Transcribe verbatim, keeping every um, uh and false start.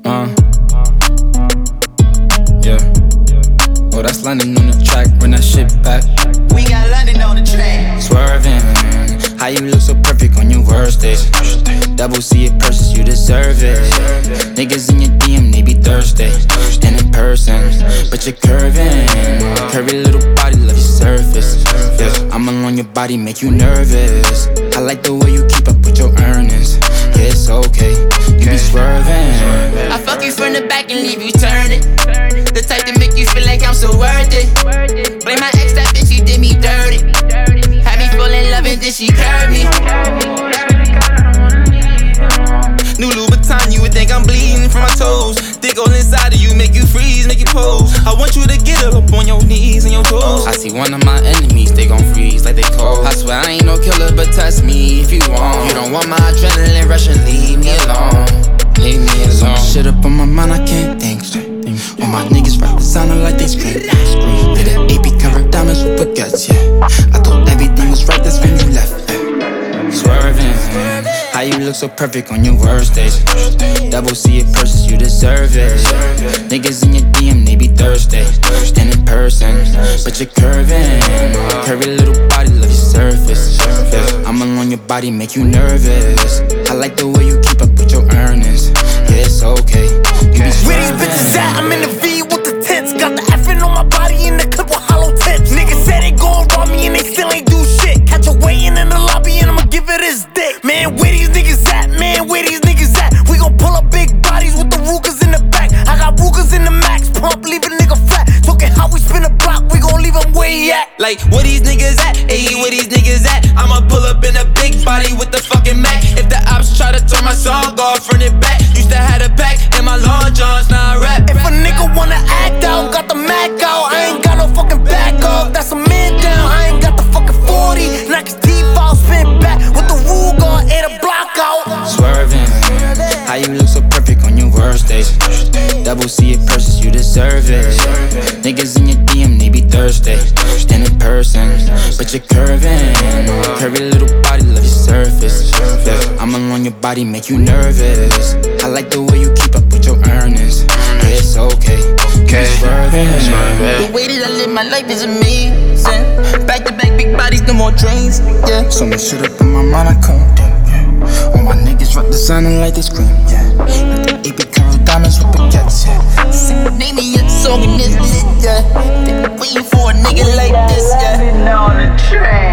Uh, yeah. Oh, that's London on the track, run that shit back. We got London on the track. Swerving, how you look so perfect on your worst days. Double C it purchase, you deserve it. Niggas in your D M, they be thirsty. And in person, but you're curving. Curvy little body, love your surface. Yeah, I'm along your body, make you nervous. I like the way you keep up with your earnings. Yeah, it's okay, you be swerving. I fuck you from the back and leave you turning. The type to make you feel like I'm so worth it. Blame my ex, that bitch, she did me dirty. Had me fall in love and then she curved me. New Louboutin, you would think I'm bleeding from my toes. Dick all inside of you, make you freeze, make you pose. I want you to get up on your knees and your toes. I see one of my enemies, they gon' freeze like they cold. I swear I ain't no killer, but test me if you want. You don't want my adrenaline rushing, leave me alone. Leave me alone. So much shit up on my mind, I can't think straight. All my niggas rap the sound like they scream. Did an A P cover diamonds with baguettes, yeah. I thought everything was right, that's when you left. Swerving, how you look so perfect on your worst days. Double C it purchase, you deserve it. Niggas in your D M, they be thirsty. And in person, but you're curving. Curvy little body, love your surface. Yeah, I'm along your body, make you nervous. I like the way you keep up with your earnings. Yeah, it's okay, you be Where these bitches at? I'm in the V with the tents. Got the effing on my body in the clip with hollow tips. Niggas said they gon' rob me and they still ain't do shit. Catch a weigh-in in the lobby and I'ma give it his dick. Man, where these niggas at? Man, where these niggas at? We gon' pull up big bodies with the Rugas in the back. I got Rugas in the max pump, leave a nigga flat. Talking how we spin a block, we gon' leave him where he at. Like, where these niggas at? Ayy, where these niggas at? I'ma pull up in a big body with the fucking Mac. If the ops try to turn my song off, run it back. Used to have a pack in my long johns, now I rap. If a nigga wanna act out, got the Mac out. I ain't got no fucking back up, that's a man down. I ain't got the fucking forty, knock his teeth out, spin back with the Ruger, air the block out. Swerving, how you look so perfect on your worst days. Double C it purchase, you deserve it. Niggas in your D M, they be thirsty. And in person, but you're curving. Curvy little body, love your surface. Yeah, I'm along your body, make you nervous. I like the way you keep up with your earnings. Yeah, it's okay, you swerving. The way that I live my life is amazing. Back to back, big bodies, no more drains. Yeah. So much shit up in my mind, I can't think. Yeah. All my niggas rap the sound like they scream. Yeah. Like the A P cover diamonds with baguettes. Yeah. Name me a song in this lit, yeah. They waiting for a nigga like this, yeah. On the train.